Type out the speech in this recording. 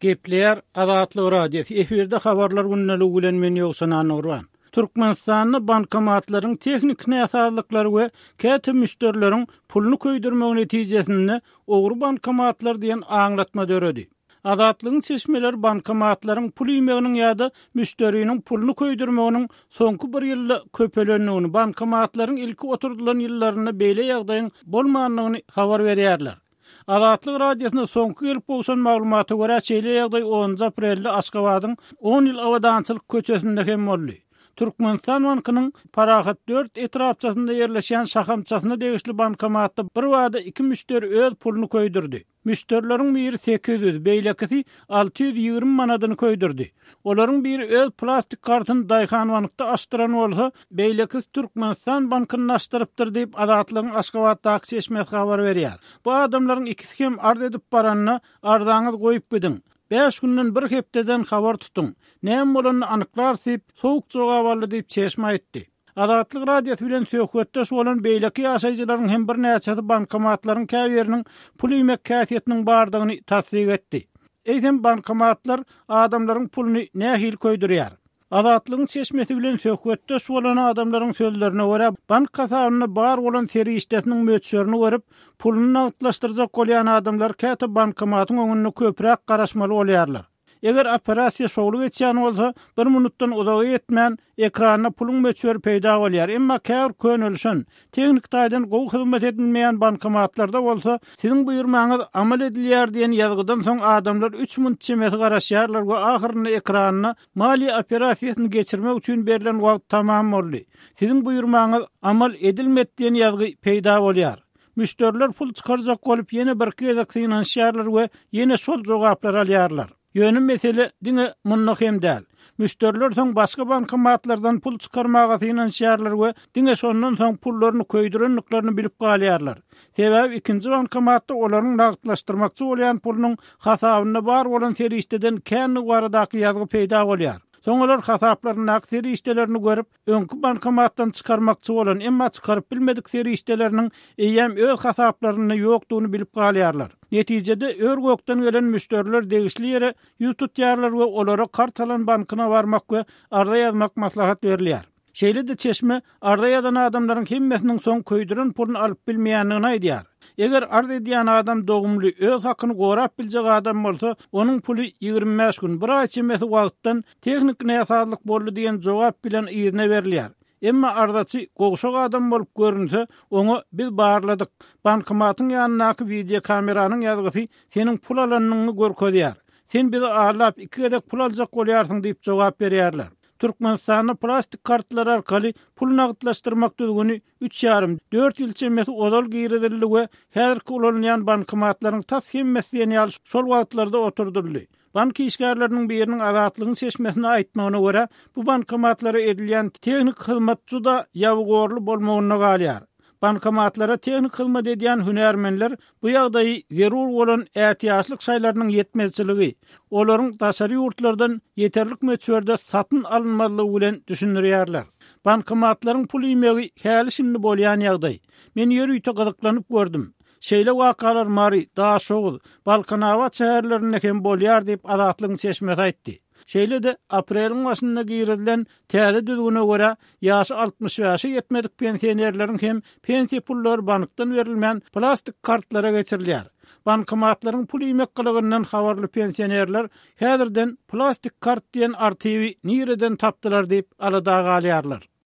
Gepler Azatlyk radiosu efirde habarlar günnälik bilen men ýoksan Nurwan. Türkmenistanyň bankomatlaryň tehnik näsazlyklary we käte müşterilerin pulunu köýdürmek netijesinde ogry bankomatlar diýen aňlatma döredi. Azatlygyň çeşmeler bankomatlaryň pul ýymeginiň ýa-da müşteriniň pulunu köýdürmeginiň soňky bir ýylda köpelendigini, bankomatlaryň ilki oturdulan ýyllaryna beýle ýagdaýyň bolmagyny habar berýärler. Azatlyk radiosyna soňky gelip bolşan maglumaty görä çeýle ýagdaý 10 aprelde Aşgabatyň 10 ýyl awadançylyk köçesinde hem boldy. Türkmenistan bankynyň Parahat 4 etrapçasynda ýerleşen şahamçasyna degişli bankomatda bir wada 2 müşteri öz pulunu köýdürdi. Müşterileriň biri 800, beýlekisi 620 manadyny köýdürdi. Olaryň biri öz plastik kartyny daýhanwanykda açdyran bolsa, beýlekisi Türkmenistan bankyny açdyrypdyr diýip Azatlygyň Aşgabatdaky çeşme habar berýär. Bu adamlaryň ikisi hem ard edip baranyna ardaňyz goýup gidiň. 5 günden bir hepdeden habar tutuň. Näme bolanyny anyklar diýip soğuk jogap aldy diýip çeşme aýtdy. Azatlyk radiosu bilen söhbetde bolan beýleki ýaşaýjylaryň hem bir näçe bankomatlaryň käberiniň pul ýymek käfiýetiniň bardygyny tasdik etdi. Eýdem bankomatlar adamlaryň puluny nähil köýdürýär. Azatlygyň çeşmesi bilen söhbetde bolan adamlaryň sözlerine görä bank hasabyna bar bolan seri işletiniň möçürini görüp puluny nagdlaşdyrjak bolýan adamlar käte bankomatyň öňüne köpräk garaşmaly bolýarlar. Eger operasiýa şowlu geçýän bolsa, 1 minutdan uzagy ýetmän ekranyna pulun möçüri peýda bolýar. Emma käbir könülşen, teknik taýdan gowy hyzmat edilmeýän bankomatlarda bolsa, siziň buýurmaňyz amal edilýär diýen ýazgydan soň adamlar 3 minut çemeti garaşýarlar we ahyrynda ekranyna mali operasiýasyny geçirmek üçin berilen wagt tamam boldy. Siziň buýurmaňyz amal edilmedi diýen ýazgy peýda bolýar. Müşteriler pul çykarjak bolup ýene bir gezek synanýarlar we ýene şol jogaplar alýarlar. Yönüm mesele diňe munnak hem däl. Müşteriler soň başga bankomatlardan pul çykarmaga synanýarlar we diňe şondan soň pullaryny köýdürenliklerini bilip galýarlar. Sebäbi ikinji bankomatda olaryň nagdlaşdyrmakçy bolýan pulunyň hasabyna bar bolan serişdeden kän baradaky ýazgy peýda bolýar. Soňlar hasaplaryny akseri işlerini görüp, öňkü bankomatdan çykarmakçy bolan, emma çykaryp bilmedik serişdeleriniň eýem öz hasaplaryny ýokdugyny bilip galýarlar. Netijede örgökden gelen müşteriler degişli ýere ýüz tutýarlar we olara kartalan bankyna barmak we arda ýazmak maslahat berilýär. Şeýle-de çeşme arda ýazan adamlaryň hemmesiniň soň köýdüren puluny alyp bilmeýändigini aýdýar. Eger arda edýän adam dogumly öz hakyny gorap biljek adam bolsa, onuň puly 25 gün, bir ay çemeti wagtdan teknik näsazlyk boldy diýen jogap bilen ýerine berilýär. Emma ardaçy gogşak adam bolup görünse, oňa biz barladyk. Bankomatyň ýanynaky video kameranyň ýazgysy seniň pul alanyňy görkezýär. Sen bizi ağırlap 2 gedek pul aljak bolýarsyň diýip jogap berýärler. Türkmenistanyň plastik kartlar arkaly pul nagdlaşdyrmak düzgünü 3,5-4 ýyl çemeti odal giýredildi we häzirki ulanýan bankomatlaryň tas hemmesi ýaly şol wagtlarda oturdurdy. Bank işgärleriniň biriniň azatlygyň seçmesine aýtmagyna görä, bu bankomatlara edilýän teknik hyzmat juda ýawgorly bolmagyna galýar. Bankomatlara teknik hyzmat edýän hünärmenler bu ýagdaýy zerur bolan ähtiýaçlyk şaýlarynyň ýetmezçiligi, olaryň daşary ýurtlardan ýeterlik möçberde satyn alınmalygy bilen düşünýärler. Bankomatlaryň pul ýymegi häli şimdi bolýan ýagdaý. Men ýörüýte gyzyklanyp gördüm. Şeýle wakalar mary, Daşoğul, Balkanawa şäherlerinde hem bolýar diýip Azatlygyň seçmesi aýtdy. Şeýle-de apreliň başynda giýredilen täze düzgüne görä ýaşy 60 ýaşa ýetmedik pensionerleriň hem pensiýa pullary bankdan berilmän plastik kartlara geçirilýär. Bankomatlaryň pul ýymek kylygyndan habarly pensionerler häzirden plastik kart diýen artiwi nireden tapdylar diýip alada galýarlar.